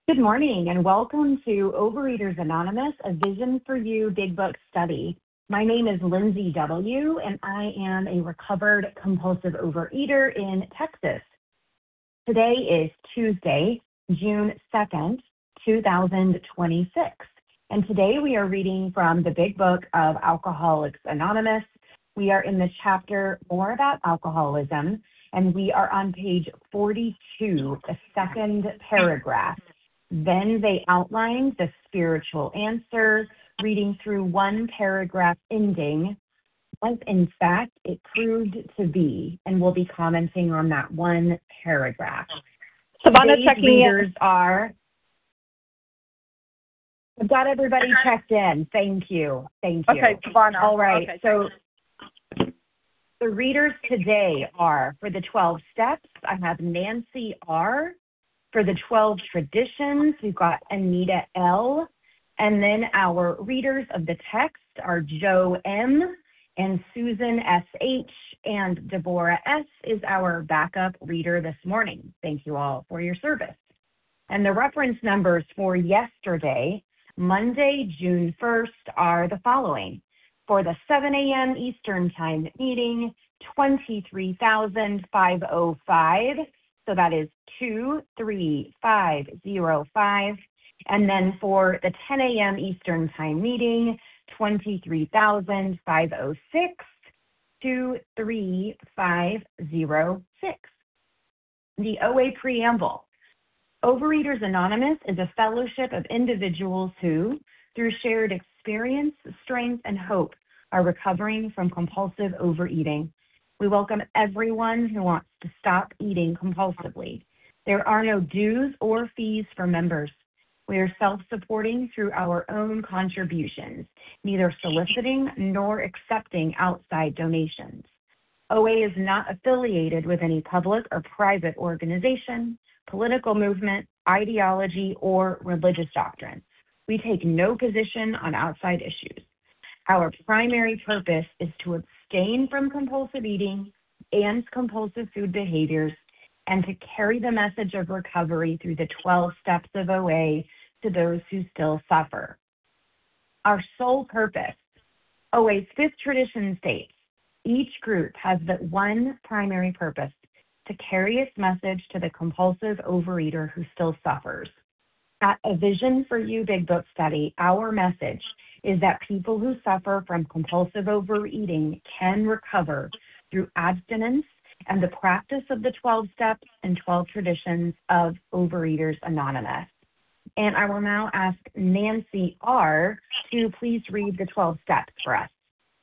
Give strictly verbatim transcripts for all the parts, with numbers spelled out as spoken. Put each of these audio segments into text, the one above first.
Good morning and welcome to Overeaters Anonymous, a Vision for You Big Book study. My name is Lindsay W. and I am a recovered compulsive overeater in Texas. Today is Tuesday, June second, two thousand twenty-six. And today we are reading from the Big Book of Alcoholics Anonymous. We are in the chapter More About Alcoholism, and we are on page forty-two, the second paragraph. Then they outlined the spiritual answer, reading through one paragraph ending, as in fact it proved to be, and we'll be commenting on that one paragraph. Savannah Today's checking readers in. are, I've got everybody checked in. Thank you. Thank you. Okay, Savannah. All right. Okay. So the readers today are, for the twelve steps, I have Nancy R. For the twelve traditions, we've got Anita L. And then our readers of the text are Joe M. and Susan S H. And Deborah S. is our backup reader this morning. Thank you all for your service. And the reference numbers for yesterday, Monday, June first, are the following. For the seven a.m. Eastern Time meeting, twenty-three thousand five hundred five. So that is two three five zero five. And then for the ten a.m. Eastern Time meeting, twenty-three thousand five hundred six, two three five zero six. The O A Preamble. Overeaters Anonymous is a fellowship of individuals who, through shared experience, strength, and hope, are recovering from compulsive overeating. We welcome everyone who wants to stop eating compulsively. There are no dues or fees for members. We are self-supporting through our own contributions, neither soliciting nor accepting outside donations. O A is not affiliated with any public or private organization, political movement, ideology, or religious doctrine. We take no position on outside issues. Our primary purpose is to abstain from compulsive eating and compulsive food behaviors and to carry the message of recovery through the twelve steps of O A to those who still suffer. Our sole purpose, O A's fifth tradition states, each group has but one primary purpose, to carry its message to the compulsive overeater who still suffers. At A Vision for You Big Book study, our message is that people who suffer from compulsive overeating can recover through abstinence and the practice of the twelve steps and twelve traditions of Overeaters Anonymous. And I will now ask Nancy R. to please read the twelve steps for us.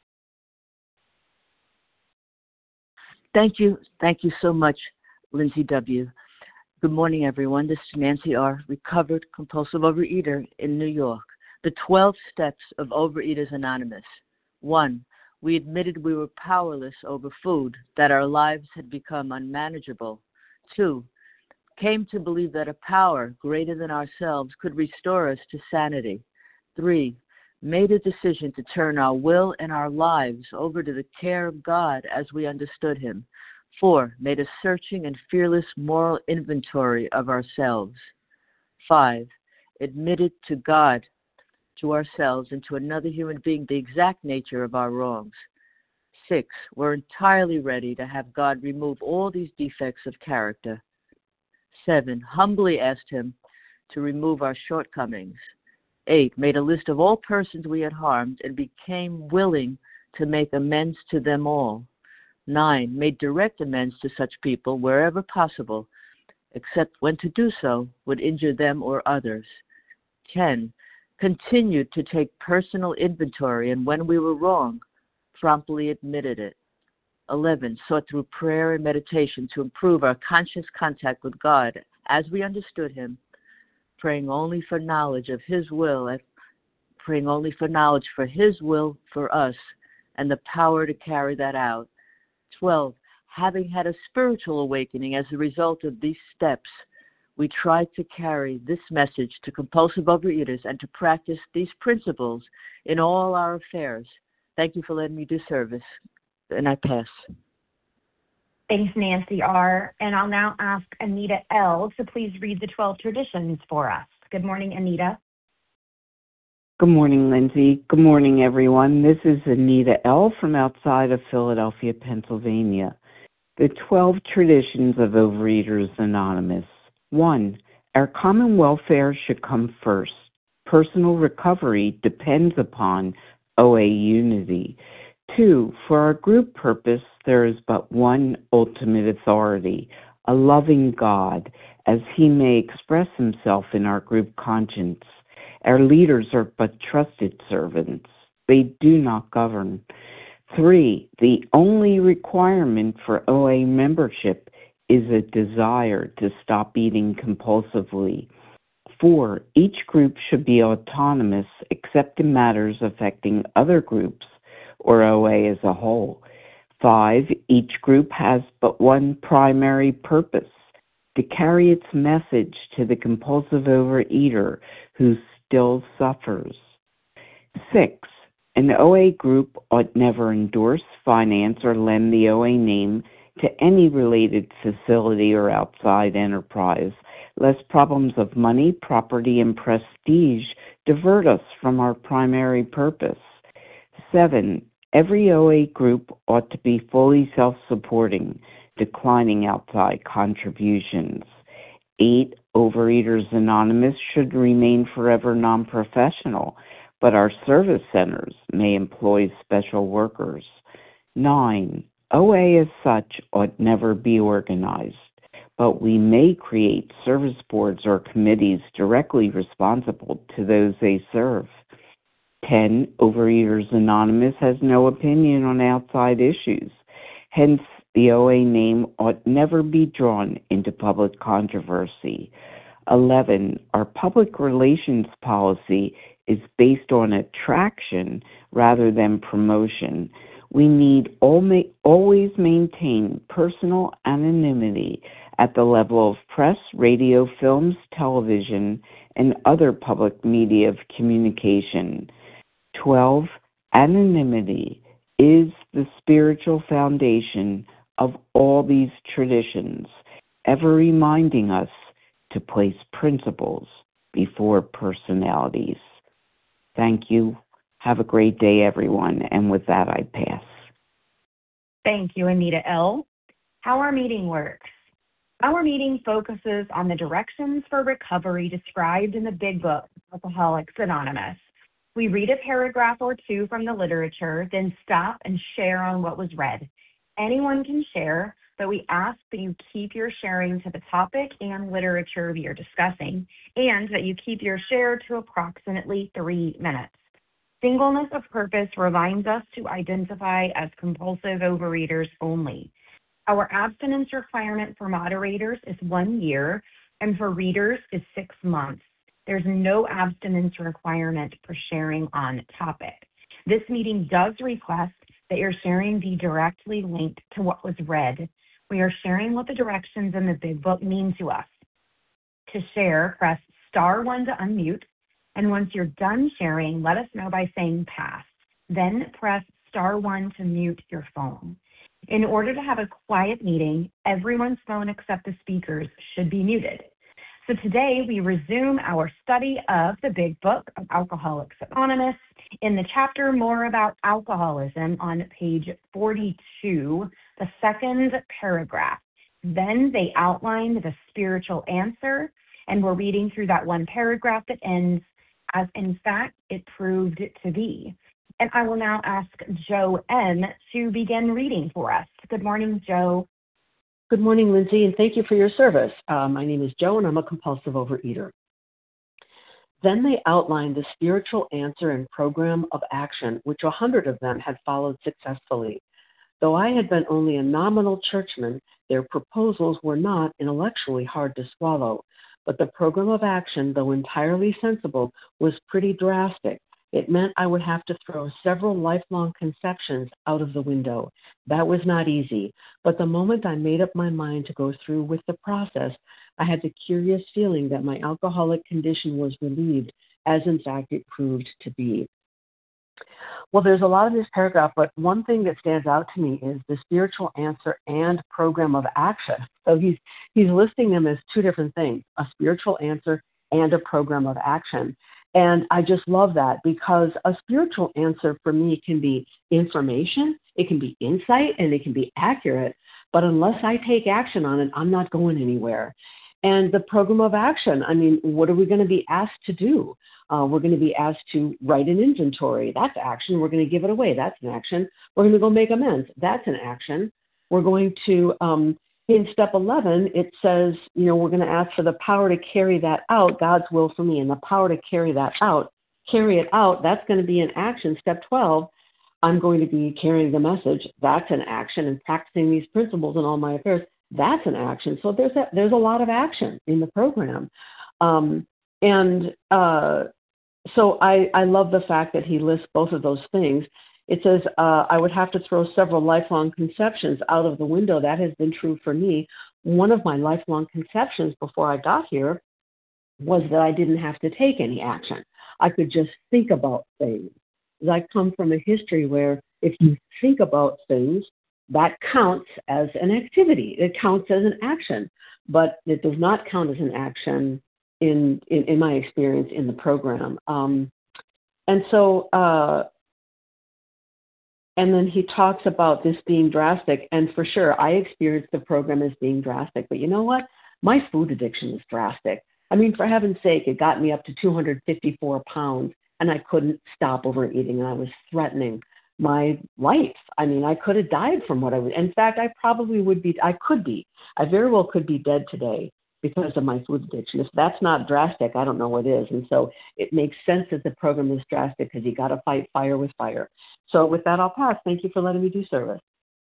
Thank you. Thank you so much, Lindsay W. Good morning, everyone. This is Nancy R., recovered compulsive overeater in New York. The twelve steps of Overeaters Anonymous. One, we admitted we were powerless over food, that our lives had become unmanageable. Two, came to believe that a power greater than ourselves could restore us to sanity. Three, made a decision to turn our will and our lives over to the care of God as we understood Him. Four, made a searching and fearless moral inventory of ourselves. Five, admitted to God, to ourselves, and to another human being the exact nature of our wrongs. Six, we're entirely ready to have God remove all these defects of character. Seven, humbly asked Him to remove our shortcomings. Eight, made a list of all persons we had harmed and became willing to make amends to them all. Nine, made direct amends to such people wherever possible, except when to do so would injure them or others. Ten, continued to take personal inventory, and when we were wrong, promptly admitted it. Eleven, sought through prayer and meditation to improve our conscious contact with God as we understood Him, praying only for knowledge of His will, praying only for knowledge for His will for us, and the power to carry that out. Twelve, having had a spiritual awakening as a result of these steps, we try to carry this message to compulsive overeaters and to practice these principles in all our affairs. Thank you for letting me do service, and I pass. Thanks, Nancy R. And I'll now ask Anita L. to please read the twelve traditions for us. Good morning, Anita. Good morning, Lindsay. Good morning, everyone. This is Anita L. from outside of Philadelphia, Pennsylvania. The twelve Traditions of Overeaters Anonymous. One, our common welfare should come first. Personal recovery depends upon O A unity. Two, for our group purpose, there is but one ultimate authority, a loving God, as he may express himself in our group conscience. Our leaders are but trusted servants. They do not govern. Three, the only requirement for O A membership is a desire to stop eating compulsively. Four, each group should be autonomous except in matters affecting other groups or O A as a whole. Five, each group has but one primary purpose, to carry its message to the compulsive overeater who still suffers. Six, an O A group ought never endorse, finance, or lend the O A name to any related facility or outside enterprise, lest problems of money, property, and prestige divert us from our primary purpose. Seven, every O A group ought to be fully self-supporting, declining outside contributions. Eight, Overeaters Anonymous should remain forever non-professional, but our service centers may employ special workers. Nine, O A as such ought never be organized, but we may create service boards or committees directly responsible to those they serve. Ten, Overeaters Anonymous has no opinion on outside issues. Hence, the O A name ought never be drawn into public controversy. Eleven, our public relations policy is based on attraction rather than promotion. We need always maintain personal anonymity at the level of press, radio, films, television, and other public media of communication. Twelve, anonymity is the spiritual foundation of all these traditions, ever reminding us to place principles before personalities. Thank you. Have a great day, everyone. And with that, I pass. Thank you, Anita L. How our meeting works. Our meeting focuses on the directions for recovery described in the Big Book, Alcoholics Anonymous. We read a paragraph or two from the literature, then stop and share on what was read. Anyone can share, but we ask that you keep your sharing to the topic and literature we are discussing, and that you keep your share to approximately three minutes. Singleness of purpose reminds us to identify as compulsive overeaters only. Our abstinence requirement for moderators is one year, and for readers is six months. There's no abstinence requirement for sharing on topic. This meeting does request that your sharing be directly linked to what was read. We are sharing what the directions in the Big Book mean to us. To share, press star one to unmute, and once you're done sharing, let us know by saying pass. Then press star one to mute your phone. In order to have a quiet meeting, everyone's phone except the speaker's should be muted. So today we resume our study of the Big Book of Alcoholics Anonymous in the chapter More About Alcoholism on page forty-two, the second paragraph. Then they outline the spiritual answer, and we're reading through that one paragraph that ends, as in fact it proved to be. And I will now ask Joe M. to begin reading for us. Good morning, Joe. Good morning, Lindsay, and thank you for your service. Uh, my name is Joe, and I'm a compulsive overeater. Then they outlined the spiritual answer and program of action, which a hundred of them had followed successfully. Though I had been only a nominal churchman, their proposals were not intellectually hard to swallow. But the program of action, though entirely sensible, was pretty drastic. It meant I would have to throw several lifelong conceptions out of the window. That was not easy, but the moment I made up my mind to go through with the process, I had the curious feeling that my alcoholic condition was relieved, as in fact it proved to be. Well, there's a lot of this paragraph, but one thing that stands out to me is the spiritual answer and program of action. So he's he's listing them as two different things, a spiritual answer and a program of action. And I just love that because a spiritual answer for me can be information, it can be insight, and it can be accurate. But unless I take action on it, I'm not going anywhere. And the program of action, I mean, what are we going to be asked to do? Uh, we're going to be asked to write an inventory. That's action. We're going to give it away. That's an action. We're going to go make amends. That's an action. We're going to, um, in step eleven, it says, you know, we're going to ask for the power to carry that out, God's will for me, and the power to carry that out. Carry it out, that's going to be an action. Step twelve, I'm going to be carrying the message. That's an action. And practicing these principles in all my affairs, that's an action. So there's a, there's a lot of action in the program. Um, and uh, so I, I love the fact that he lists both of those things. It says, uh, I would have to throw several lifelong conceptions out of the window. That has been true for me. One of my lifelong conceptions before I got here was that I didn't have to take any action. I could just think about things. I come from a history where if you think about things, that counts as an activity. It counts as an action, but it does not count as an action in, in, in my experience in the program. Um, and so, uh, And then he talks about this being drastic. And for sure, I experienced the program as being drastic. But you know what? My food addiction is drastic. I mean, for heaven's sake, it got me up to two hundred fifty-four pounds, and I couldn't stop overeating, and I was threatening my life. I mean, I could have died from what I was. In fact, I probably would be, I could be, I very well could be dead today because of my food addiction. If that's not drastic, I don't know what is. And so it makes sense that the program is drastic because you got to fight fire with fire. So with that, I'll pass. Thank you for letting me do service.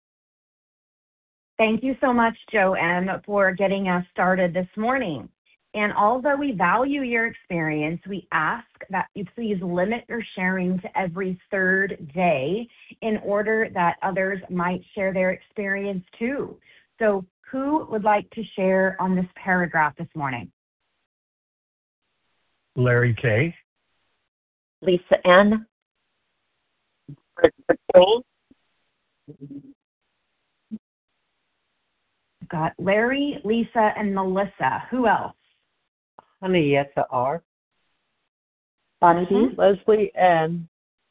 Thank you so much, Jo M., for getting us started this morning. And although we value your experience, we ask that you please limit your sharing to every third day in order that others might share their experience too. So who would like to share on this paragraph this morning? Larry K. Lisa N. We've got Larry, Lisa, and Melissa. Who else? Hanayeta R. Bonnie B. Leslie N.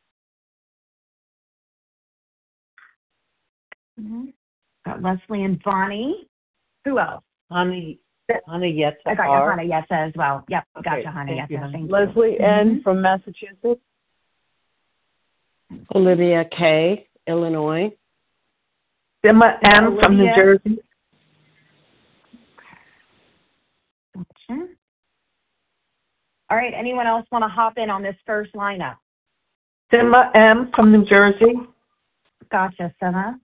Mm-hmm. Got Leslie and Bonnie. Who else? Honey, Hanayeta I got R. you, Hanayeta as well. Yep, Okay, gotcha, Hanayeta. thank you, honey. Thank you. Leslie N. Mhm. from Massachusetts. Olivia K., Illinois. Emma M. from New Olivia. Jersey. Gotcha. All right, anyone else want to hop in on this first lineup? Emma M. from New Jersey. Gotcha, Sema.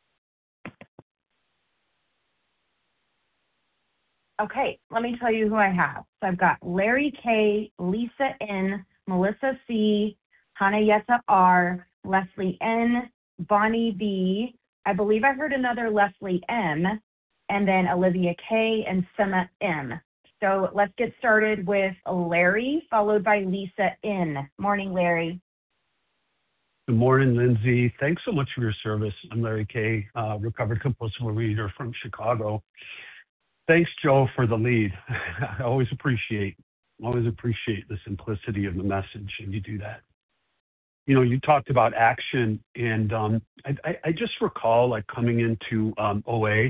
Okay, let me tell you who I have. So I've got Larry K., Lisa N., Melissa C., Hanayeta R., Leslie N., Bonnie B., I believe I heard another Leslie M., and then Olivia K. and Sema M. So let's get started with Larry, followed by Lisa N. Morning, Larry. Good morning, Lindsay. Thanks so much for your service. I'm Larry K., uh, recovered compulsive reader from Chicago. Thanks, Joe, for the lead. I always appreciate, always appreciate the simplicity of the message, and you do that. You know, you talked about action, and um, I, I, I just recall like coming into um, O A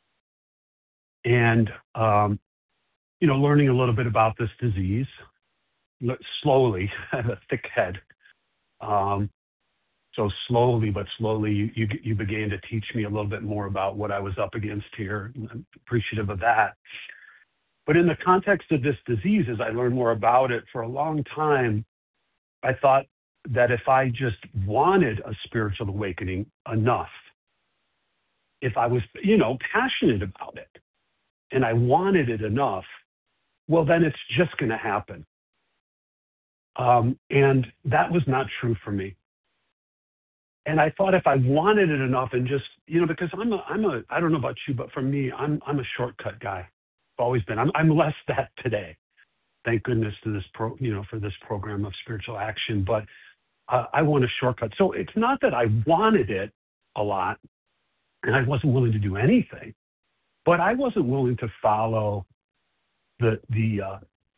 and, um, you know, learning a little bit about this disease slowly. I have a thick head. Um, so slowly, but slowly, you, you, you began to teach me a little bit more about what I was up against here. I'm appreciative of that. But in the context of this disease, as I learned more about it for a long time, I thought that if I just wanted a spiritual awakening enough, if I was, you know, passionate about it and I wanted it enough, well, then it's just going to happen. Um, and that was not true for me. And I thought if I wanted it enough and just, you know, because I'm a, I'm a, I don't know about you, but for me, I'm, I'm a shortcut guy. I've always been. I'm, I'm less that today. Thank goodness to this pro, you know, for this program of spiritual action. But uh, I want a shortcut. So it's not that I wanted it a lot, and I wasn't willing to do anything, but I wasn't willing to follow the the uh,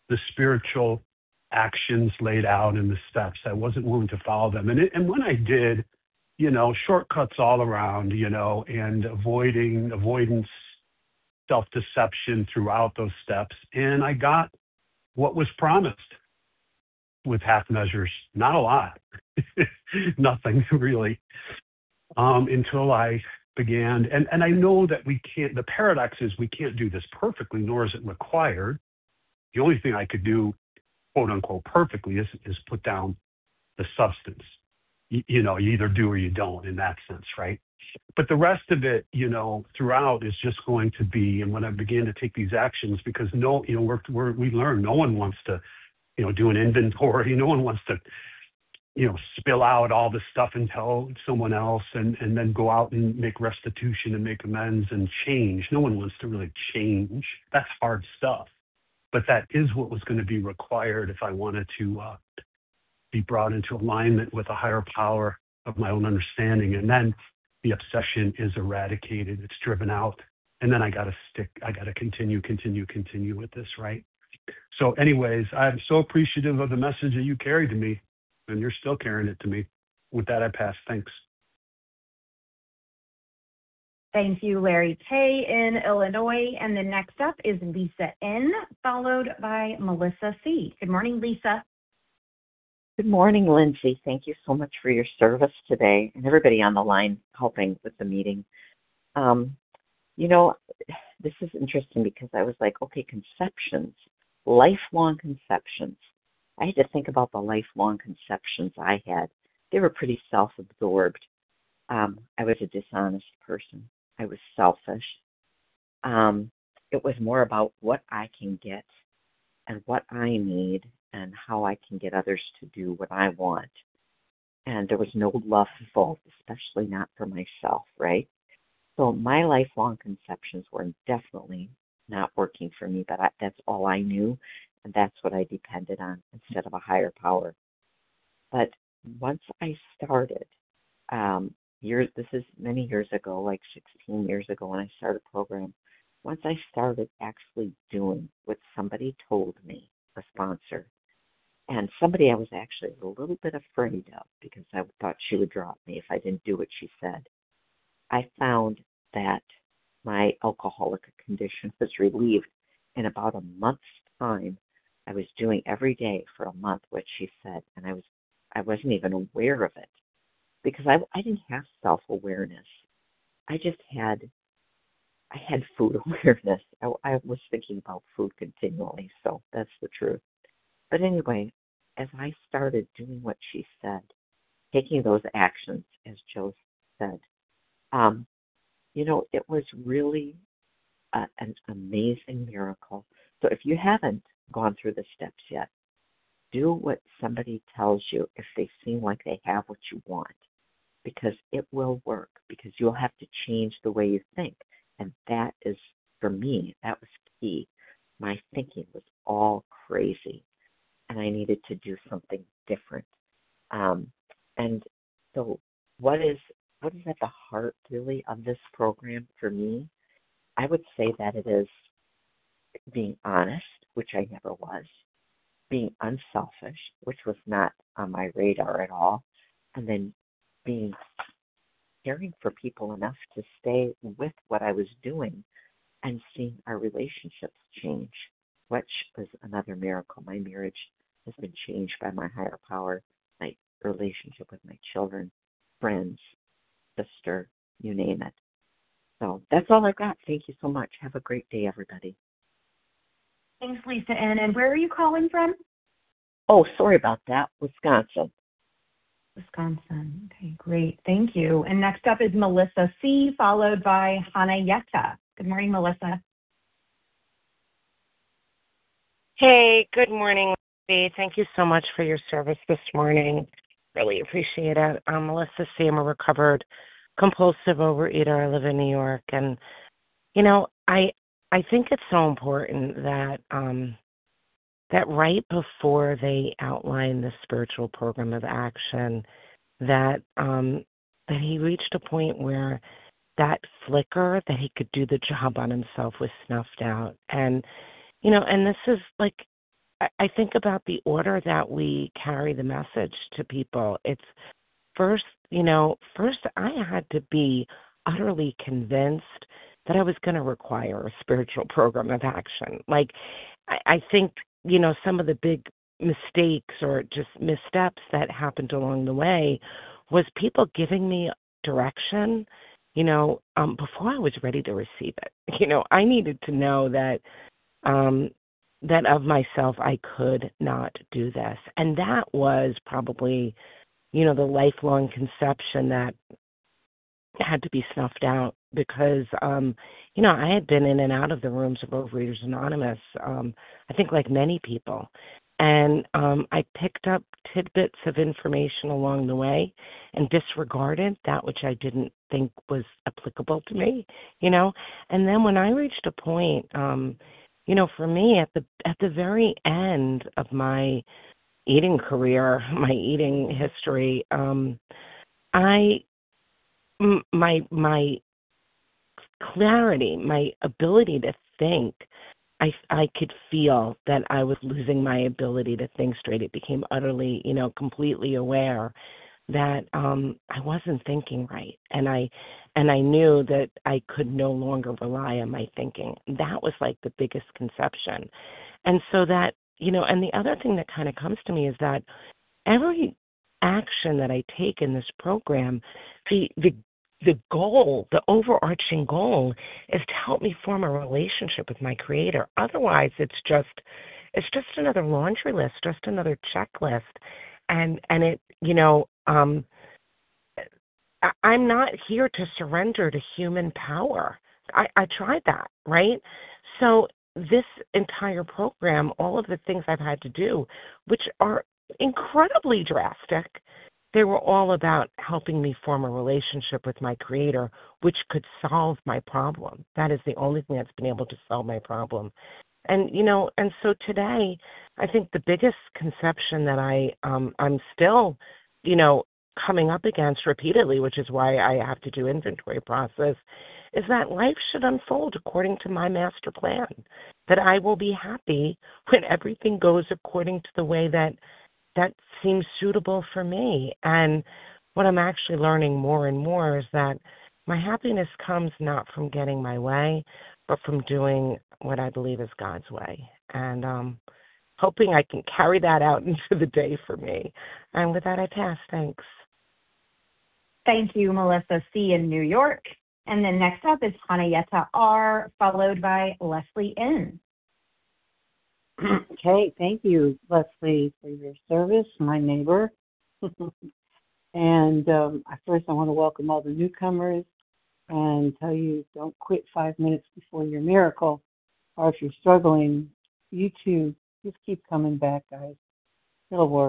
the spiritual actions laid out in the steps. I wasn't willing to follow them. And, it, and when I did, you know, shortcuts all around, you know, and avoiding, avoidance, self-deception throughout those steps. And I got what was promised with half measures, not a lot, nothing really, um, until I began. And, and I know that we can't, the paradox is we can't do this perfectly, nor is it required. The only thing I could do, quote unquote, perfectly is, is put down the substance. You, you know, you either do or you don't in that sense, right? But the rest of it, you know, throughout is just going to be, and when I began to take these actions, because no, you know, we're, we're, we learn no one wants to, you know, do an inventory. No one wants to, you know, spill out all this stuff and tell someone else and, and then go out and make restitution and make amends and change. No one wants to really change. That's hard stuff. But that is what was going to be required if I wanted to uh, be brought into alignment with a higher power of my own understanding. And then the obsession is eradicated. It's driven out. And then I got to stick, I got to continue, continue, continue with this, right? So anyways, I'm so appreciative of the message that you carried to me, and you're still carrying it to me. With that, I pass. Thanks. Thank you, Larry Tay in Illinois. And the next up is Lisa N., followed by Melissa C. Good morning, Lisa. Good morning, Lindsay. Thank you so much for your service today and everybody on the line helping with the meeting. Um, you know, this is interesting because I was like, okay, conceptions, lifelong conceptions. I had to think about the lifelong conceptions I had. They were pretty self-absorbed. Um, I was a dishonest person. I was selfish. Um, it was more about what I can get and what I need and how I can get others to do what I want. And there was no love involved, especially not for myself, right? So my lifelong conceptions were definitely not working for me, but I, that's all I knew, and that's what I depended on instead of a higher power. But once I started, um, years, this is many years ago, like sixteen years ago when I started a program, once I started actually doing what somebody told me, a sponsor, and somebody I was actually a little bit afraid of because I thought she would drop me if I didn't do what she said, I found that my alcoholic condition was relieved in about a month's time. I was doing every day for a month what she said, and I was I wasn't even aware of it because I, I didn't have self-awareness. I just had I had food awareness. I, I was thinking about food continually, so that's the truth. But anyway, as I started doing what she said, taking those actions, as Joe said, um, you know, it was really a, an amazing miracle. So if you haven't gone through the steps yet, do what somebody tells you if they seem like they have what you want, because it will work, because you'll have to change the way you think. And that is, for me, that was key. My thinking was all crazy, and I needed to do something different. Um, and so what is what is at the heart, really, of this program for me? I would say that it is being honest, which I never was, being unselfish, which was not on my radar at all, and then being caring for people enough to stay with what I was doing and seeing our relationships change, which was another miracle. My marriage has been changed by my higher power, my relationship with my children, friends, sister, you name it. So that's all I've got. Thank you so much. Have a great day, everybody. Thanks, Lisa N. And where are you calling from? Oh, sorry about that. Wisconsin. Wisconsin. Okay, great. Thank you. And next up is Melissa C., followed by Hanayeta. Good morning, Melissa. Hey, good morning, Lindsay. Thank you so much for your service this morning. Really appreciate it. I'm Melissa C. I'm a recovered compulsive overeater. I live in New York. And, you know, I I think it's so important that um, that right before they outline the spiritual program of action, that um, that he reached a point where that flicker that he could do the job on himself was snuffed out. And, you know, and this is like, I I think about the order that we carry the message to people. It's first, you know, first I had to be utterly convinced that I was going to require a spiritual program of action. Like, I, I think, you know, some of the big mistakes or just missteps that happened along the way was people giving me direction, you know, um, before I was ready to receive it. You know, I needed to know that um, that of myself I could not do this, and that was probably, you know, the lifelong conception that had to be snuffed out because, um, you know, I had been in and out of the rooms of Overeaters Anonymous, um, I think like many people. And um, I picked up tidbits of information along the way and disregarded that which I didn't think was applicable to me, you know. And then when I reached a point, um, you know, for me at the at the very end of my eating career, my eating history, um, I m- my my clarity, my ability to think, I I could feel that I was losing my ability to think straight. It became utterly, you know, completely aware that um I wasn't thinking right, and I and I knew that I could no longer rely on my thinking. That was like the biggest conception. And so that, you know, and the other thing that kind of comes to me is that every action that I take in this program, the the the goal, the overarching goal is to help me form a relationship with my creator. Otherwise it's just it's just another laundry list, just another checklist. And and it, you know, um I, I'm not here to surrender to human power. I, I tried that, right? So this entire program, all of the things I've had to do, which are incredibly drastic, they were all about helping me form a relationship with my creator, which could solve my problem. That is the only thing that's been able to solve my problem. And, you know, and so today, I think the biggest conception that I, um, I'm still, you know, coming up against repeatedly, which is why I have to do inventory process, is that life should unfold according to my master plan, that I will be happy when everything goes according to the way that that seems suitable for me. And what I'm actually learning more and more is that my happiness comes not from getting my way, but from doing what I believe is God's way. And um, hoping I can carry that out into the day for me. And with that, I pass. Thanks. Thank you, Melissa C. in New York. And then next up is Hanayeta R., followed by Leslie N. Okay, thank you, Leslie, for your service, my neighbor. and um, first, I want to welcome all the newcomers and tell you don't quit five minutes before your miracle. Or if you're struggling, you too, just keep coming back, guys. It'll work.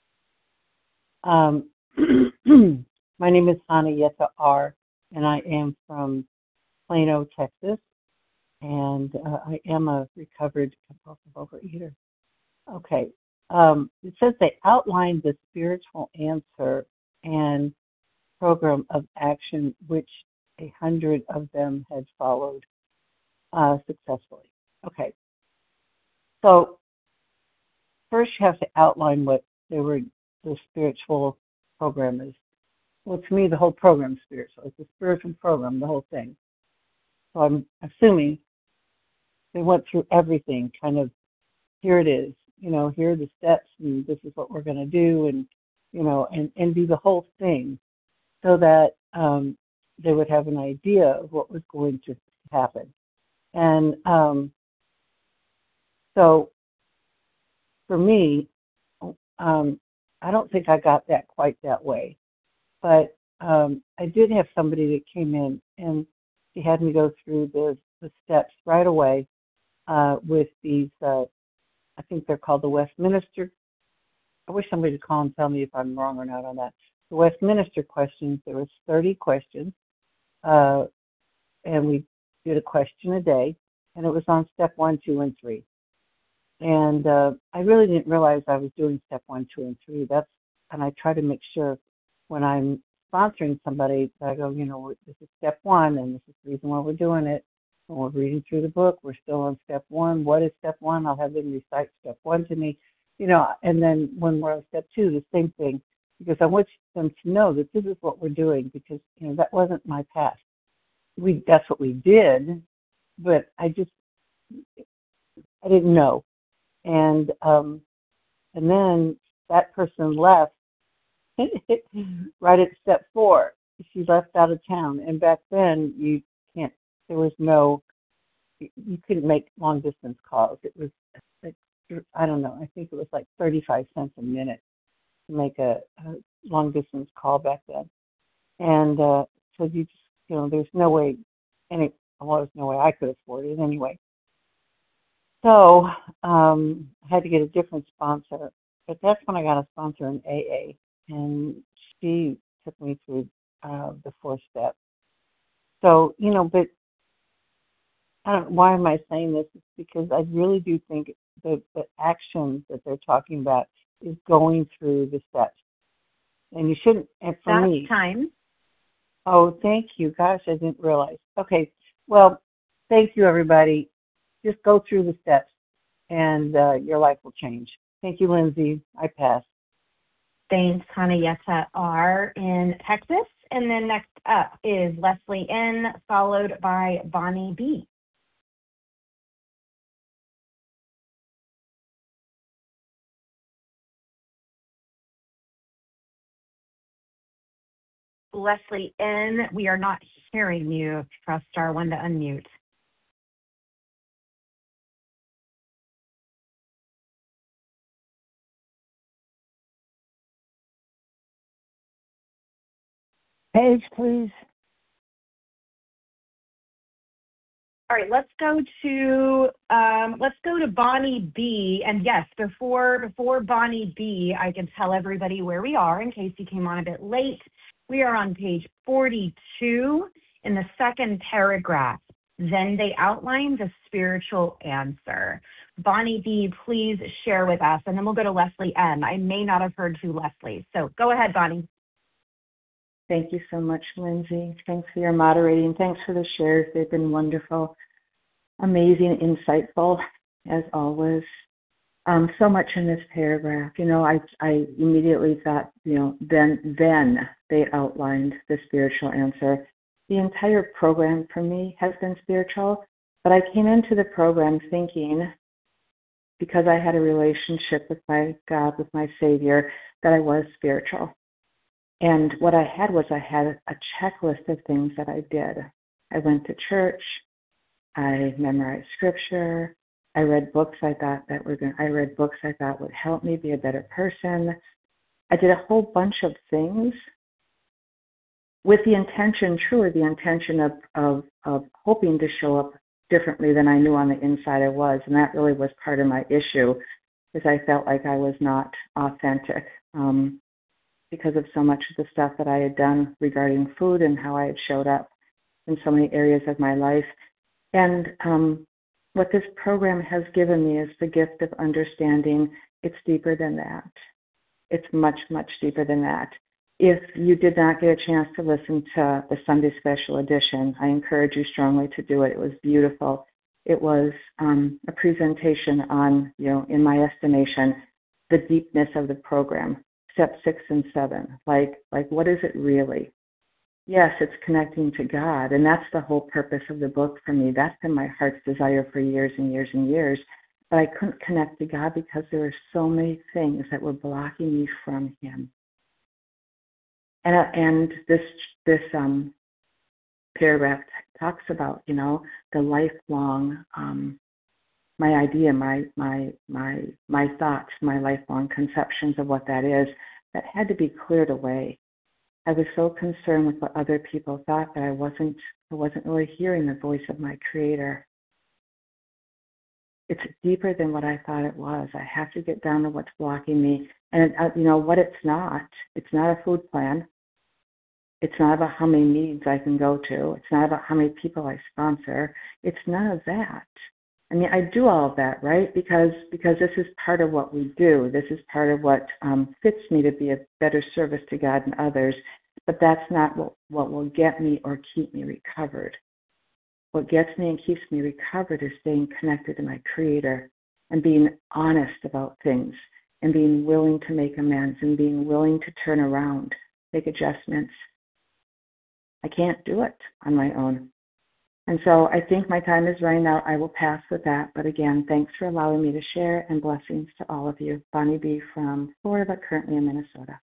Um, my name is Hanayeta R., and I am from Plano, Texas. And uh, I am a recovered compulsive overeater. Okay. Um, it says they outlined the spiritual answer and program of action, which a hundred of them had followed uh, successfully. Okay. So first you have to outline what they were, the spiritual program is. Well, to me, the whole program is spiritual. It's a spiritual program, the whole thing. So I'm assuming they went through everything, kind of, here it is, you know, here are the steps, and this is what we're going to do, and, you know, and, and do the whole thing so that um, they would have an idea of what was going to happen. And um, so for me, um, I don't think I got that quite that way, but um, I did have somebody that came in, and she had me go through the, the steps right away. Uh, with these, uh, I think they're called the Westminster. I wish somebody would call and tell me if I'm wrong or not on that. The Westminster questions, there was thirty questions, uh, and we did a question a day, and it was on step one, two, and three. And uh, I really didn't realize I was doing step one, two, and three. That's, and I try to make sure when I'm sponsoring somebody that I go, you know, this is step one, and this is the reason why we're doing it. When we're reading through the book, we're still on step one. What is step one? I'll have them recite step one to me. You know, and then when we're on step two, the same thing, because I want them to know that this is what we're doing, because, you know, that wasn't my past. We, that's what we did, but I just, I didn't know. And, um, and then that person left right at step four. She left out of town. And back then, you can't, there was no, you couldn't make long distance calls. It was, like, I don't know, I think it was like thirty-five cents a minute to make a, a long distance call back then. And uh, so you just, you know, there's no way, any, well, there's no way I could afford it anyway. So um, I had to get a different sponsor. But that's when I got a sponsor in A A. And she took me through uh, the four steps. So, you know, but I don't, why am I saying this? It's because I really do think the, the action that they're talking about is going through the steps. And you shouldn't, and for That's me. time. Oh, thank you. Gosh, I didn't realize. Okay, well, thank you, everybody. Just go through the steps, and uh, your life will change. Thank you, Lindsay. I pass. Thanks, Hanayeta R. in Texas. And then next up is Leslie N., followed by Bonnie B. Leslie N., we are not hearing you. Press star one to unmute. Page, please. All right, let's go to um, let's go to Bonnie B. And yes, before before Bonnie B, I can tell everybody where we are in case you came on a bit late. We are on page forty-two in the second paragraph. Then they outline the spiritual answer. Bonnie B, please share with us, and then we'll go to Leslie M. I may not have heard two Leslies, so go ahead, Bonnie. Thank you so much, Lindsay. Thanks for your moderating. Thanks for the shares. They've been wonderful, amazing, insightful, as always. Um, so much in this paragraph. You know, I I immediately thought, you know, then then they outlined the spiritual answer. The entire program for me has been spiritual, but I came into the program thinking, because I had a relationship with my God, with my Savior, that I was spiritual. And what I had was I had a checklist of things that I did. I went to church. I memorized scripture. I read books I thought that were going. I read books I thought would help me be a better person. I did a whole bunch of things with the intention, truly the intention of of of hoping to show up differently than I knew on the inside I was, and that really was part of my issue, because I felt like I was not authentic. Um, because of so much of the stuff that I had done regarding food and how I had showed up in so many areas of my life. And um, what this program has given me is the gift of understanding it's deeper than that. It's much, much deeper than that. If you did not get a chance to listen to the Sunday Special Edition, I encourage you strongly to do it. It was beautiful. It was um, a presentation on, you know, in my estimation, the deepness of the program. Step six and seven, like, like what is it really? Yes, it's connecting to God, and that's the whole purpose of the book for me. That's been my heart's desire for years and years and years, but I couldn't connect to God because there were so many things that were blocking me from Him. And and this this um paragraph talks about, you know, the lifelong um my idea, my my my my thoughts, my lifelong conceptions of what that is, that had to be cleared away. I was so concerned with what other people thought that I wasn't I wasn't really hearing the voice of my Creator. It's deeper than what I thought it was. I have to get down to what's blocking me, and uh, you know what? It's not. It's not a food plan. It's not about how many meetings I can go to. It's not about how many people I sponsor. It's none of that. I mean, I do all of that, right? Because because this is part of what we do. This is part of what um, fits me to be a better service to God and others. But that's not what, what will get me or keep me recovered. what gets me and keeps me recovered is staying connected to my Creator and being honest about things and being willing to make amends and being willing to turn around, make adjustments. I can't do it on my own. And so I think my time is running out. I will pass with that. But again, thanks for allowing me to share, and blessings to all of you. Bonnie B. from Florida, but currently in Minnesota.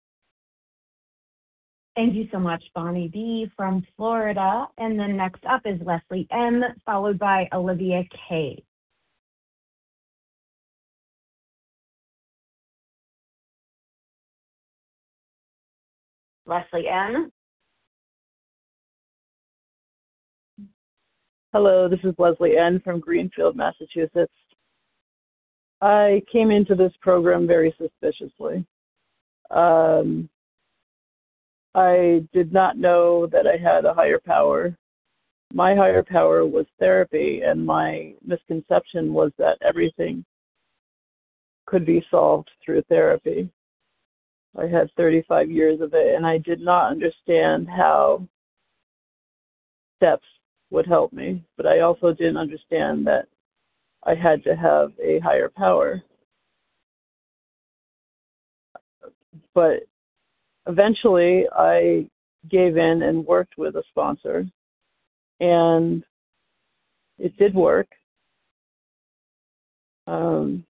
Thank you so much, Bonnie B. from Florida. And then next up is Leslie M., followed by Olivia K. Leslie M. Hello, this is Leslie N. from Greenfield, Massachusetts. I came into this program very suspiciously. Um, I did not know that I had a higher power. My higher power was therapy, and my misconception was that everything could be solved through therapy. I had thirty-five years of it, and I did not understand how steps would help me, but I also didn't understand that I had to have a higher power. But eventually I gave in and worked with a sponsor, and it did work. Um,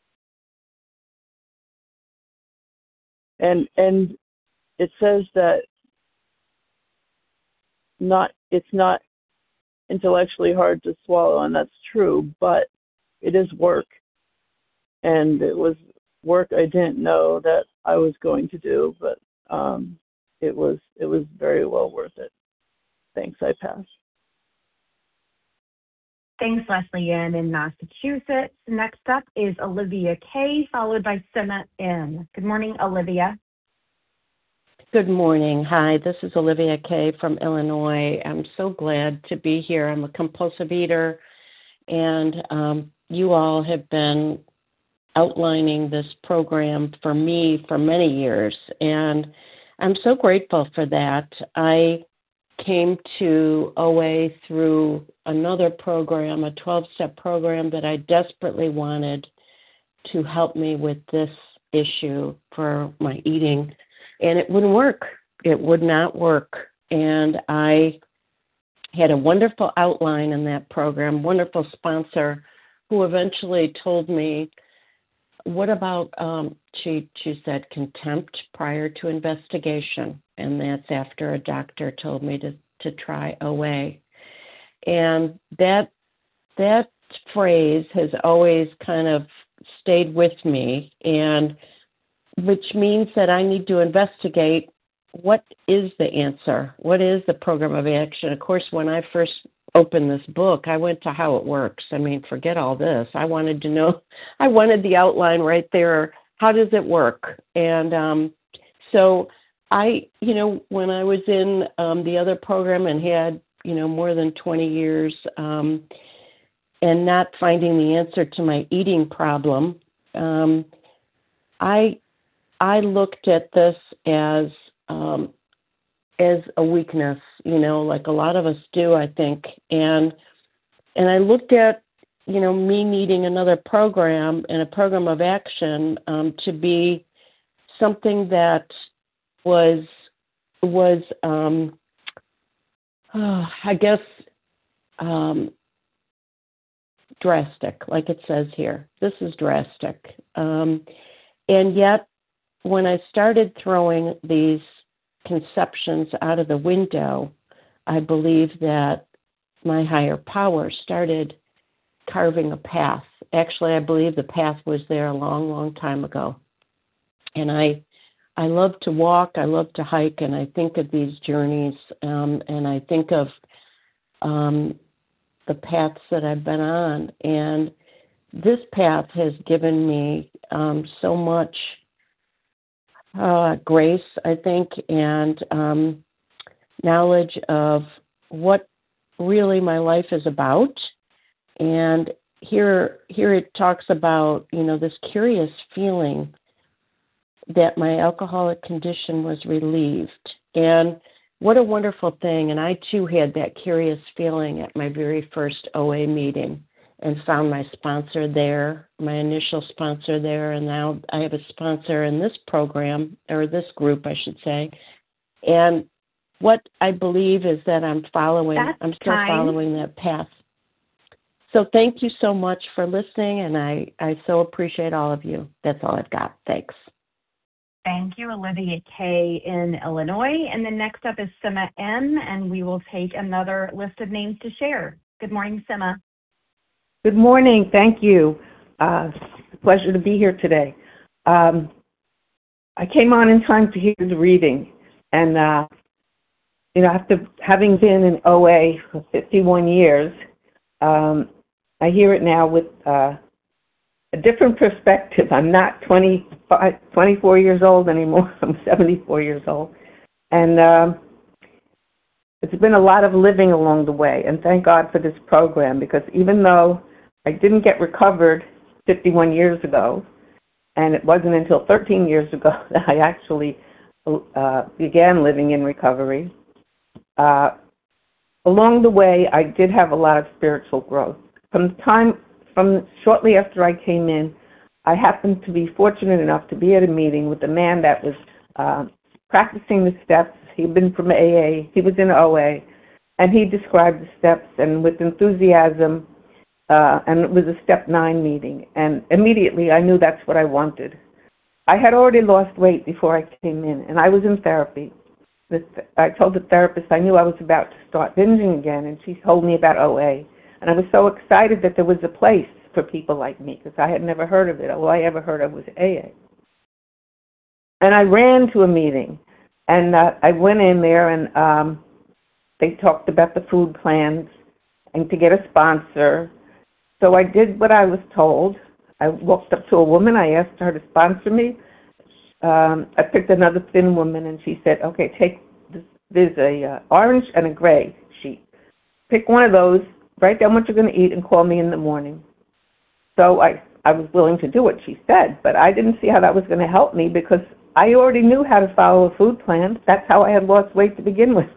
and and it says that not it's not intellectually hard to swallow, and that's true, but it is work. And it was work I didn't know that I was going to do, but um, it was it was very well worth it. Thanks, I pass. Thanks, Leslie N. in Massachusetts. Next up is Olivia K., followed by Sima M. Good morning, Olivia. Good morning. Hi, this is Olivia K. from Illinois. I'm so glad to be here. I'm a compulsive eater, and um, you all have been outlining this program for me for many years, and I'm so grateful for that. I came to O A through another program, a twelve-step program that I desperately wanted to help me with this issue for my eating. And it wouldn't work. It would not work. And I had a wonderful outline in that program, wonderful sponsor, who eventually told me, what about, um, she, she said, contempt prior to investigation. And that's after a doctor told me to, to try O A. And that that phrase has always kind of stayed with me, and which means that I need to investigate what is the answer, what is the program of action. Of course, when I first opened this book, I went to how it works. I mean, forget all this. I wanted to know, I wanted the outline right there. How does it work? And um, so I, you know, when I was in um, the other program and had, you know, more than twenty years um, and not finding the answer to my eating problem, um, I I looked at this as um, as a weakness, you know, like a lot of us do, I think. And and I looked at, you know, me needing another program and a program of action um, to be something that was was um, oh, I guess um, drastic, like it says here. This is drastic, um, and yet, when I started throwing these conceptions out of the window, I believe that my higher power started carving a path. Actually, I believe the path was there a long, long time ago. And I I love to walk, I love to hike, and I think of these journeys, um, and I think of um, the paths that I've been on. And this path has given me um, so much Uh, grace, I think, and um, knowledge of what really my life is about. And here, here it talks about, you know, this curious feeling that my alcoholic condition was relieved. And what a wonderful thing. And I, too, had that curious feeling at my very first O A meeting and found my sponsor there, my initial sponsor there, and now I have a sponsor in this program, or this group, I should say. And what I believe is that I'm following, That's I'm still kind. following that path. So thank you so much for listening, and I, I so appreciate all of you. That's all I've got. Thanks. Thank you, Olivia K. in Illinois. And then next up is Sima M., and we will take another list of names to share. Good morning, Sima. Good morning. Thank you. Uh, it's a pleasure to be here today. Um, I came on in time to hear the reading, and uh, you know, after having been in O A for fifty-one years, um, I hear it now with uh, a different perspective. I'm not twenty-five, twenty-four years old anymore. I'm seventy-four years old, and um, it's been a lot of living along the way. And thank God for this program, because even though I didn't get recovered fifty-one years ago, and it wasn't until thirteen years ago that I actually uh, began living in recovery. Uh, along the way, I did have a lot of spiritual growth. From the time, from shortly after I came in, I happened to be fortunate enough to be at a meeting with a man that was uh, practicing the steps. He'd been from A A, he was in O A, and he described the steps, and with enthusiasm. Uh, and it was a step nine meeting, and immediately I knew that's what I wanted. I had already lost weight before I came in, and I was in therapy. This, I told the therapist I knew I was about to start binging again, and she told me about O A. And I was so excited that there was a place for people like me, because I had never heard of it. All I ever heard of was A A. And I ran to a meeting, and uh, I went in there, and um, they talked about the food plans and to get a sponsor. So I did what I was told. I walked up to a woman. I asked her to sponsor me. Um, I picked another thin woman, and she said, okay, take this. There's a uh, orange and a gray sheet. Pick one of those, write down what you're going to eat, and call me in the morning. So I, I was willing to do what she said, but I didn't see how that was going to help me, because I already knew how to follow a food plan. That's how I had lost weight to begin with.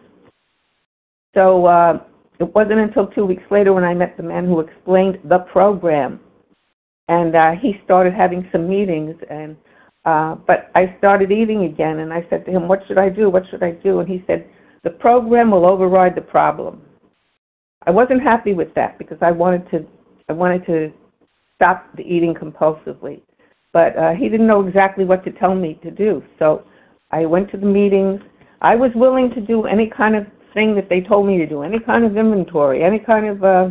So uh, it wasn't until two weeks later when I met the man who explained the program, and uh, he started having some meetings. And uh, but I started eating again, and I said to him, "What should I do? What should I do?" And he said, "The program will override the problem." I wasn't happy with that, because I wanted to, I wanted to stop the eating compulsively, but uh, he didn't know exactly what to tell me to do. So I went to the meetings. I was willing to do any kind of thing that they told me to do, any kind of inventory, any kind of, uh,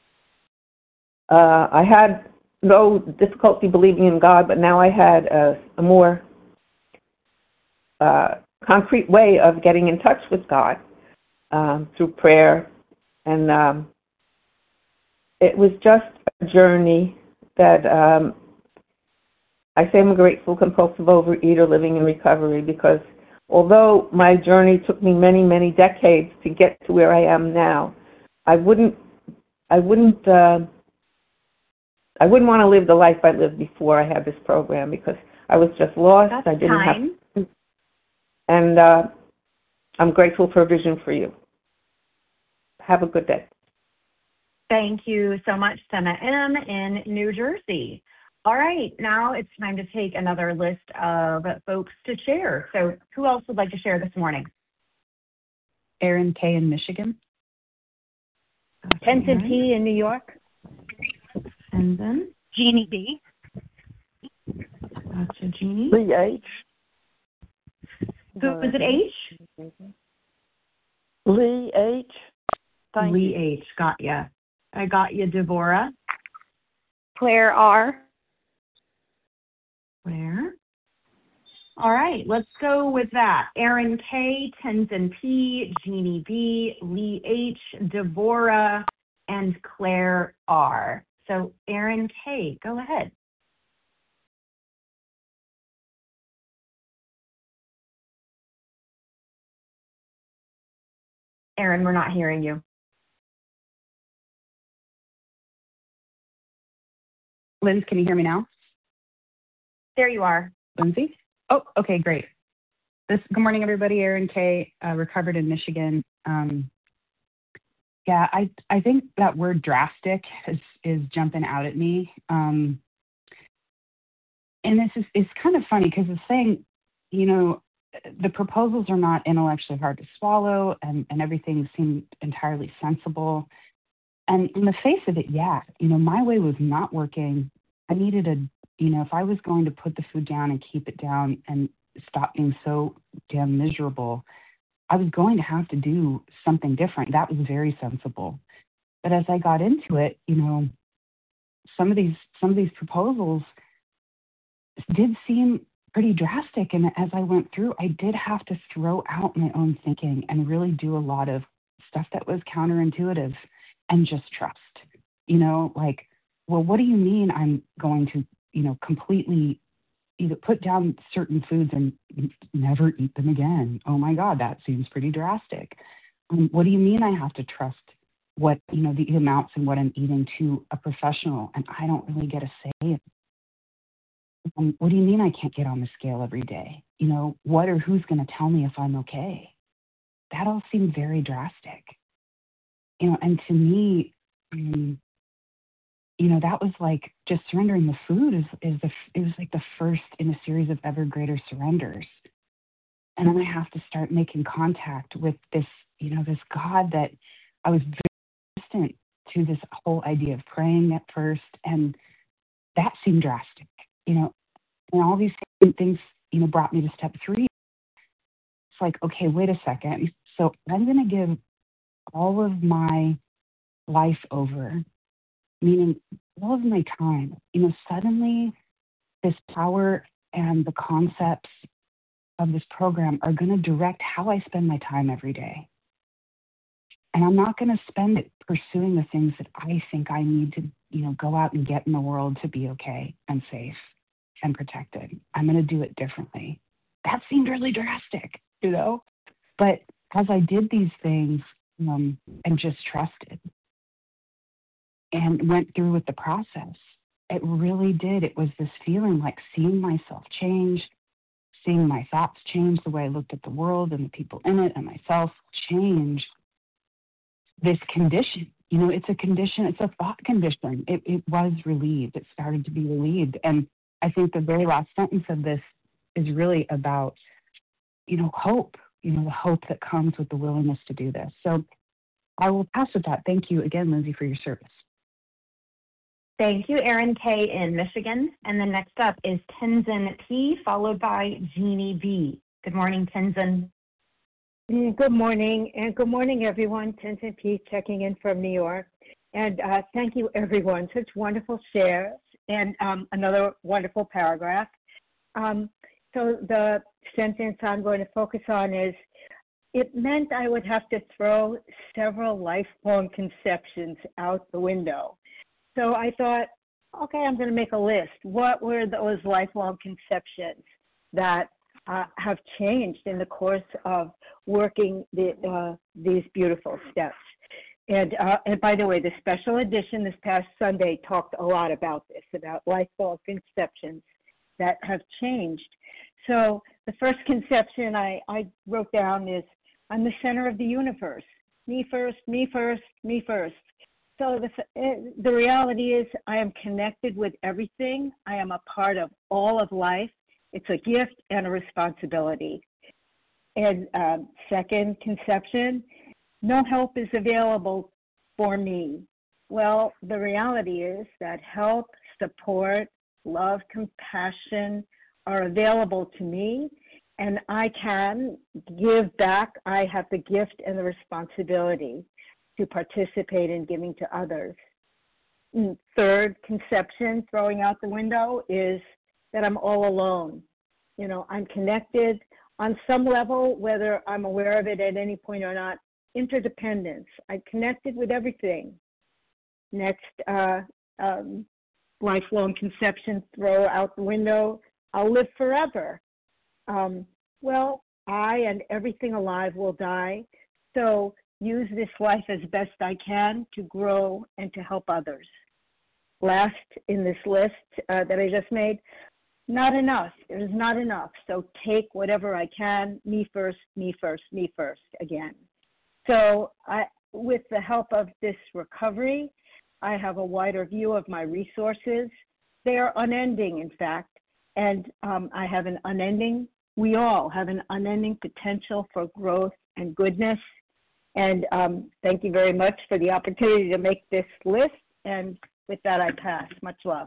uh, I had no difficulty believing in God, but now I had a, a more uh, concrete way of getting in touch with God um, through prayer. And um, it was just a journey that um, I say I'm a grateful compulsive overeater living in recovery, because although my journey took me many, many decades to get to where I am now, I wouldn't, I wouldn't, uh, I wouldn't want to live the life I lived before I had this program, because I was just lost. That's I didn't time. have, and uh, I'm grateful for Vision for You. Have a good day. Thank you so much, Sima M. in New Jersey. All right, now it's time to take another list of folks to share. So who else would like to share this morning? Erin K. in Michigan. Kenton P. in New York. And then Jeannie B. Gotcha, Jeannie. Lee H. Who was it, H? Lee H. Thank Lee you. H. Got ya. I got you, Devorah. Claire R. Claire. All right, let's go with that. Erin K., Tenzin P., Jeannie B., Lee H., Devorah, and Claire R. So Erin K., go ahead. Erin, we're not hearing you. Liz, can you hear me now? There you are. Lindsay? Oh, okay, great. This, good morning, everybody. Erin Kay, uh, recovered in Michigan. Um, yeah, I I think that word drastic is, is jumping out at me. Um, and this is it's kind of funny because it's saying, you know, the proposals are not intellectually hard to swallow and, and everything seemed entirely sensible. And in the face of it, yeah, you know, my way was not working. I needed a, you know, if I was going to put the food down and keep it down and stop being so damn miserable, I was going to have to do something different. That was very sensible. But as I got into it, you know, some of these some of these proposals did seem pretty drastic. And as I went through, I did have to throw out my own thinking and really do a lot of stuff that was counterintuitive and just trust. You know, like, well, what do you mean I'm going to, you know, completely either put down certain foods and never eat them again? Oh my God, that seems pretty drastic. Um, what do you mean I have to trust what, you know, the amounts and what I'm eating to a professional and I don't really get a say in it? Um, what do you mean I can't get on the scale every day? You know, what or who's going to tell me if I'm okay? That all seemed very drastic. You know, and to me, um, you know, that was like just surrendering the food is, is the, it was like the first in a series of ever greater surrenders. And then I have to start making contact with this, you know, this God that I was very resistant to, this whole idea of praying at first. And that seemed drastic, you know, and all these things, you know, brought me to step three. It's like, okay, wait a second. So I'm going to give all of my life over, meaning all of my time. You know, suddenly this power and the concepts of this program are going to direct how I spend my time every day. And I'm not going to spend it pursuing the things that I think I need to, you know, go out and get in the world to be okay and safe and protected. I'm going to do it differently. That seemed really drastic, you know? But as I did these things um, and just trusted and went through with the process, it really did. It was this feeling like seeing myself change, seeing my thoughts change, the way I looked at the world and the people in it and myself change. This condition, you know, it's a condition, it's a thought condition. It, it was relieved. It started to be relieved. And I think the very last sentence of this is really about, you know, hope, you know, the hope that comes with the willingness to do this. So I will pass with that. Thank you again, Lindsay, for your service. Thank you, Erin K. in Michigan. And then next up is Tenzin P., followed by Jeannie B. Good morning, Tenzin. Good morning, and good morning, everyone. Tenzin P. checking in from New York. And uh, thank you, everyone. Such wonderful shares and um, another wonderful paragraph. Um, so the sentence I'm going to focus on is, it meant I would have to throw several lifelong conceptions out the window. So I thought, okay, I'm going to make a list. What were those lifelong conceptions that uh, have changed in the course of working the, uh, these beautiful steps? And, uh, and by the way, the special edition this past Sunday talked a lot about this, about lifelong conceptions that have changed. So the first conception I, I wrote down is, I'm the center of the universe. Me first, me first, me first. So the, the reality is I am connected with everything. I am a part of all of life. It's a gift and a responsibility. And um, second conception, no help is available for me. Well, the reality is that help, support, love, compassion are available to me, and I can give back. I have the gift and the responsibility to participate in giving to others. And third conception, throwing out the window, is that I'm all alone. You know, I'm connected on some level, whether I'm aware of it at any point or not. Interdependence. I'm connected with everything. Next, uh, um, lifelong conception, throw out the window. I'll live forever. Um, well, I and everything alive will die. So use this life as best I can to grow and to help others. Last in this list uh, that I just made, not enough. There's not enough. So take whatever I can, me first, me first, me first again. So I, with the help of this recovery, I have a wider view of my resources. They are unending, in fact, and um, I have an unending, we all have an unending potential for growth and goodness. And um, thank you very much for the opportunity to make this list. And with that, I pass. Much love.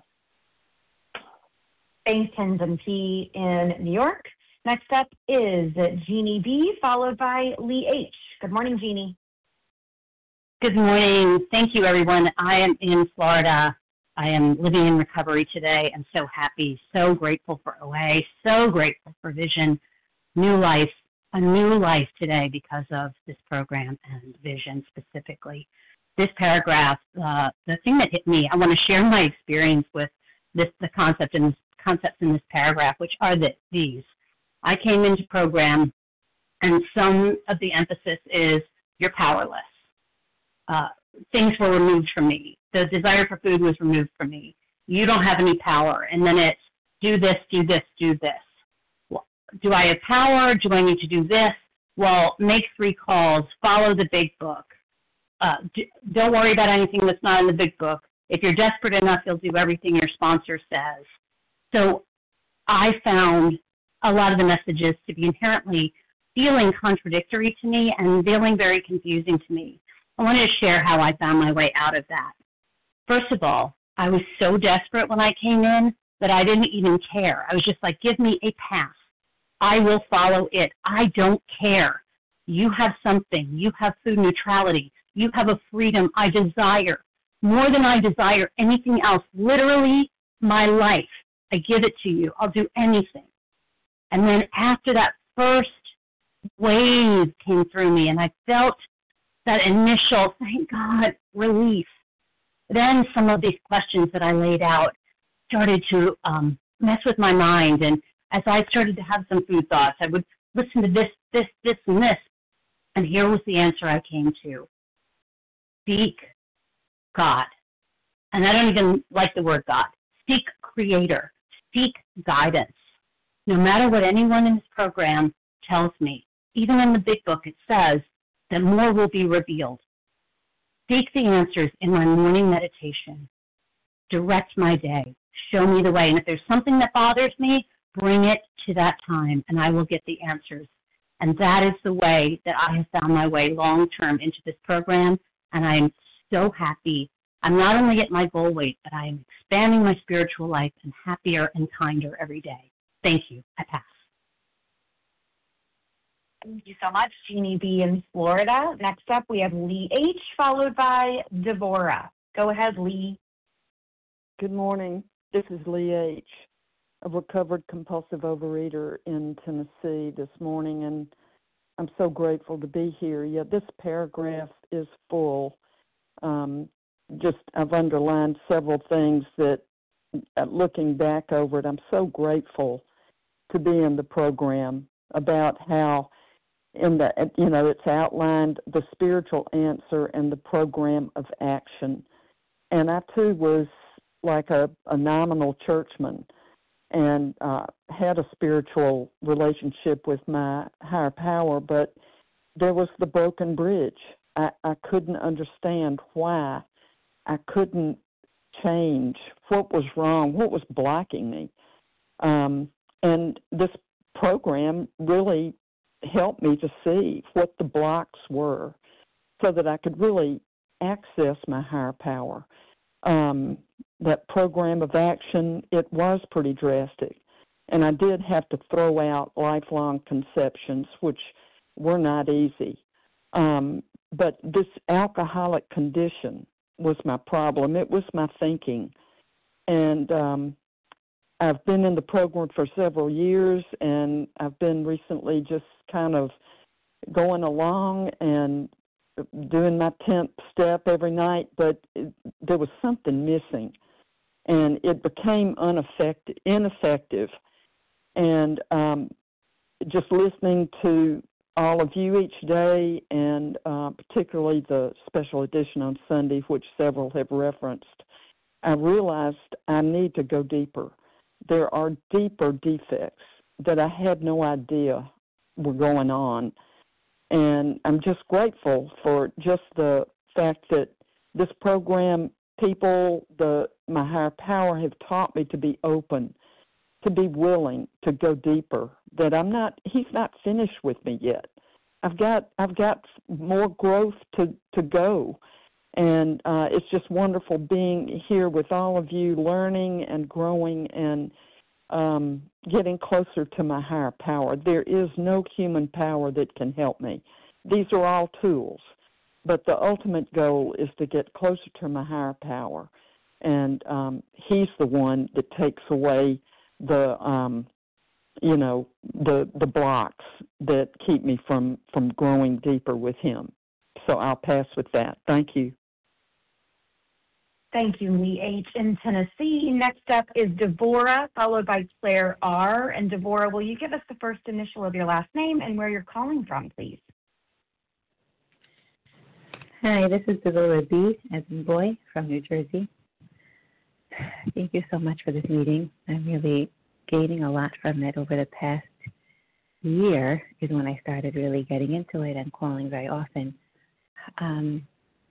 Thanks, Tenzin P. in New York. Next up is Jeannie B., followed by Lee H. Good morning, Jeannie. Good morning. Thank you, everyone. I am in Florida. I am living in recovery today. I'm so happy, so grateful for O A, so grateful for Vision, new life, a new life today because of this program and Vision specifically. This paragraph, uh, the thing that hit me, I want to share my experience with this, the concept and concepts in this paragraph, which are the, these. I came into program, and some of the emphasis is you're powerless. Uh, things were removed from me. The desire for food was removed from me. You don't have any power. And then it's do this, do this, do this. Well, do I have power? Do I need to do this? Well, make three calls. Follow the big book. Uh, d- don't worry about anything that's not in the big book. If you're desperate enough, you'll do everything your sponsor says. So I found a lot of the messages to be inherently feeling contradictory to me and feeling very confusing to me. I wanted to share how I found my way out of that. First of all, I was so desperate when I came in that I didn't even care. I was just like, give me a pass. I will follow it. I don't care. You have something. You have food neutrality. You have a freedom I desire. More than I desire anything else. Literally, my life. I give it to you. I'll do anything. And then after that first wave came through me and I felt that initial, thank God, relief. Then some of these questions that I laid out started to um, mess with my mind. And as I started to have some food thoughts, I would listen to this, this, this, and this. And here was the answer I came to. Seek God. And I don't even like the word God. Seek Creator. Seek guidance. No matter what anyone in this program tells me, even in the big book it says that more will be revealed. Seek the answers in my morning meditation. Direct my day. Show me the way. And if there's something that bothers me, bring it to that time, and I will get the answers. And that is the way that I have found my way long-term into this program, and I am so happy. I'm not only at my goal weight, but I am expanding my spiritual life and happier and kinder every day. Thank you. I pass. Thank you so much, Jeannie B. in Florida. Next up, we have Lee H., followed by Devorah. Go ahead, Lee. Good morning. This is Lee H., a recovered compulsive overeater in Tennessee this morning, and I'm so grateful to be here. Yeah, this paragraph is full. Um, just I've underlined several things that, uh, looking back over it, I'm so grateful to be in the program about how in the, you know, it's outlined the spiritual answer and the program of action. And I, too, was like a, a nominal churchman and uh, had a spiritual relationship with my higher power, but there was the broken bridge. I, I couldn't understand why. I couldn't change what was wrong, what was blocking me. Um, and this program really helped me to see what the blocks were so that I could really access my higher power. Um, that program of action, it was pretty drastic. And I did have to throw out lifelong conceptions, which were not easy. Um, but this alcoholic condition was my problem. It was my thinking. And um, I've been in the program for several years, and I've been recently just kind of going along and doing my tenth step every night, but it, there was something missing, and it became ineffective. ineffective. And um, just listening to all of you each day, and uh, particularly the special edition on Sunday, which several have referenced, I realized I need to go deeper. there are deeper defects that I had no idea were going on. And I'm just grateful for just the fact that this program, people, the my higher power have taught me to be open, to be willing to go deeper, that I'm not, he's not finished with me yet. I've got I've got more growth to, to go. And uh, it's just wonderful being here with all of you, learning and growing and um, getting closer to my higher power. There is no human power that can help me. These are all tools, but the ultimate goal is to get closer to my higher power. And um, he's the one that takes away the, um, you know, the the blocks that keep me from, from growing deeper with him. So I'll pass with that. Thank you. Thank you, Lee H. in Tennessee. Next up is Devorah, followed by Claire R. And Devorah, will you give us the first initial of your last name and where you're calling from, please? Hi, this is Devorah B. as in boy from New Jersey. Thank you so much for this meeting. I'm really gaining a lot from it over the past year is when I started really getting into it and calling very often. Um,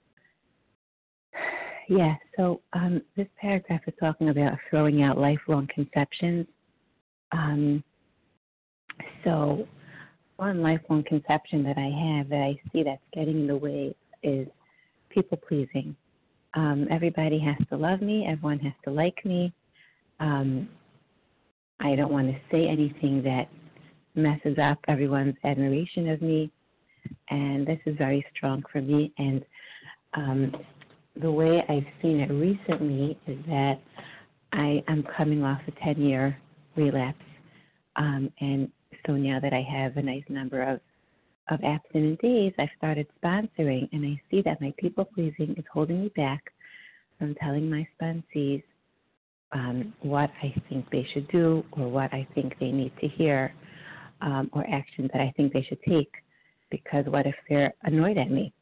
Yeah, so um, this paragraph is talking about throwing out lifelong conceptions. Um, so one lifelong conception that I have that I see that's getting in the way is people-pleasing. Um, everybody has to love me. Everyone has to like me. Um, I don't want to say anything that messes up everyone's admiration of me, and this is very strong for me. And um the way I've seen it recently is that I am coming off a ten-year relapse, um, and so now that I have a nice number of, of abstinent days, I've started sponsoring, and I see that my people-pleasing is holding me back from telling my sponsees um, what I think they should do or what I think they need to hear, um, or actions that I think they should take, because what if they're annoyed at me?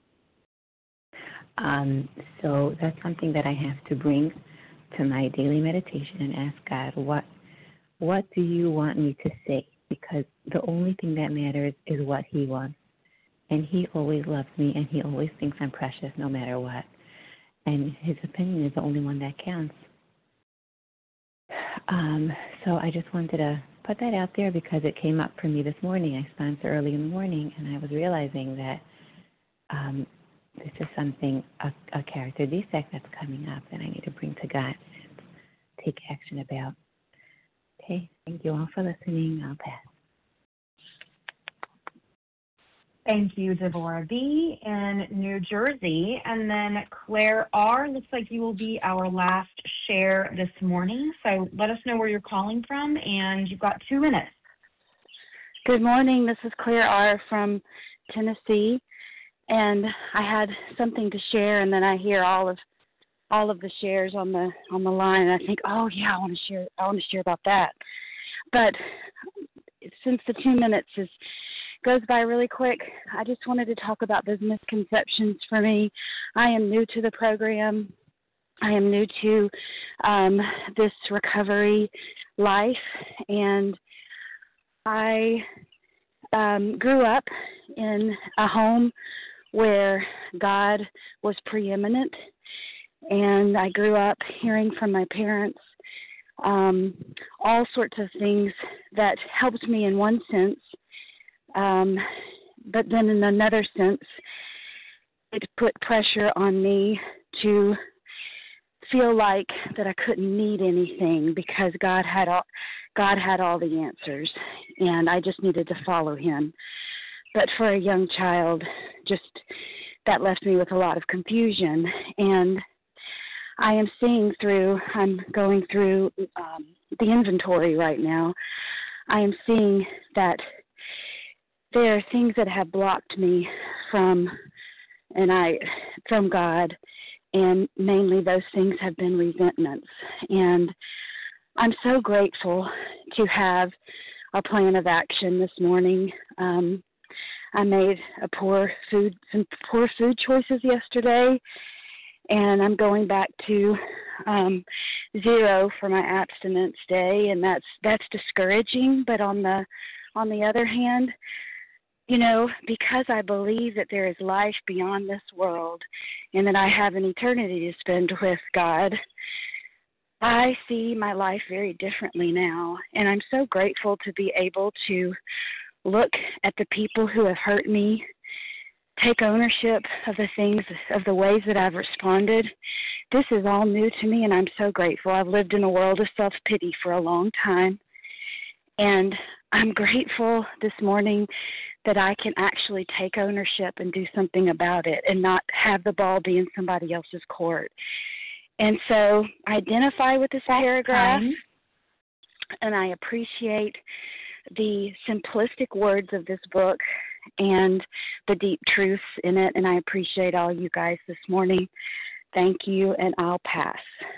Um, so that's something that I have to bring to my daily meditation and ask God, what what do you want me to say? Because the only thing that matters is what he wants. And he always loves me, and he always thinks I'm precious no matter what. And his opinion is the only one that counts. Um, so I just wanted to put that out there because it came up for me this morning. I sponsor early in the morning, and I was realizing that um, this is something, a, a character defect that's coming up that I need to bring to God and take action about. Okay, thank you all for listening. I'll pass. Thank you, Devorah B. in New Jersey. And then Claire R. Looks like you will be our last share this morning. So let us know where you're calling from, and you've got two minutes. Good morning. This is Claire R. from Tennessee. And I had something to share, and then I hear all of all of the shares on the on the line, and I think, oh yeah, I want to share. I want to share about that. But since the two minutes is goes by really quick, I just wanted to talk about those misconceptions for me. I am new to the program. I am new to um, this recovery life, and I um, grew up in a home where God was preeminent, and I grew up hearing from my parents um, all sorts of things that helped me in one sense, um, but then in another sense, it put pressure on me to feel like that I couldn't need anything because God had all, God had all the answers, and I just needed to follow Him. But for a young child, just that left me with a lot of confusion. And I am seeing through, I'm going through um, the inventory right now. I am seeing that there are things that have blocked me from, and I, from God, and mainly those things have been resentments. And I'm so grateful to have a plan of action this morning. Um, I made a poor food, some poor food choices yesterday, and I'm going back to um, zero for my abstinence day, and that's that's discouraging. But on the on the other hand, you know, because I believe that there is life beyond this world, and that I have an eternity to spend with God, I see my life very differently now, and I'm so grateful to be able to look at the people who have hurt me, take ownership of the things, of the ways that I've responded. This is all new to me, and I'm so grateful. I've lived in a world of self-pity for a long time, and I'm grateful this morning that I can actually take ownership and do something about it and not have the ball be in somebody else's court. And so I identify with this paragraph, and I appreciate the simplistic words of this book and the deep truths in it, and I appreciate all you guys this morning. Thank you, and I'll pass.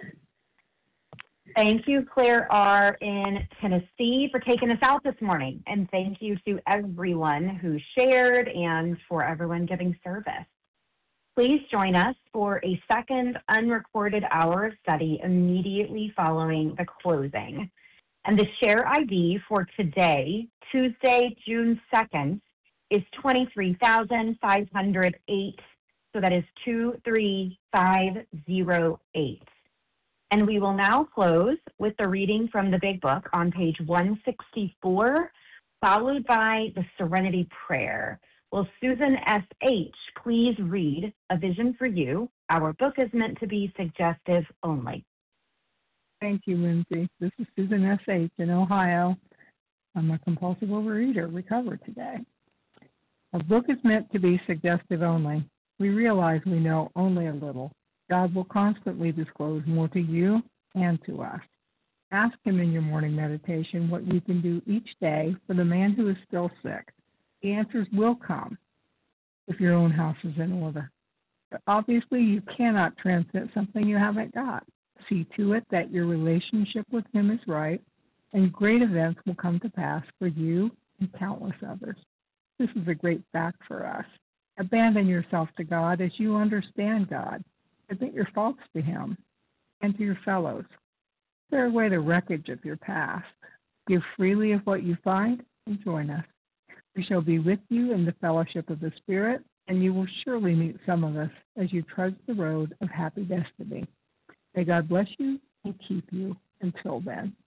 Thank you, Claire R. in Tennessee, for taking us out this morning, and thank you to everyone who shared and for everyone giving service. Please join us for a second unrecorded hour of study immediately following the closing. And the share I D for today, Tuesday, June second, is twenty-three thousand five hundred eight. So that is two three five zero eight. And we will now close with the reading from the Big Book on page one sixty-four, followed by the Serenity Prayer. Will Susan S H please read A Vision for You? Our book is meant to be suggestive only. Thank you, Lindsay. This is Susan S H in Ohio. I'm a compulsive overeater, recovered today. A book is meant to be suggestive only. We realize we know only a little. God will constantly disclose more to you and to us. Ask Him in your morning meditation what you can do each day for the man who is still sick. The answers will come if your own house is in order. But obviously, you cannot transmit something you haven't got. See to it that your relationship with Him is right, and great events will come to pass for you and countless others. This is a great fact for us. Abandon yourself to God as you understand God. Admit your faults to Him and to your fellows. Clear away the wreckage of your past. Give freely of what you find and join us. We shall be with you in the fellowship of the Spirit, and you will surely meet some of us as you trudge the road of happy destiny. May God bless you and keep you until then.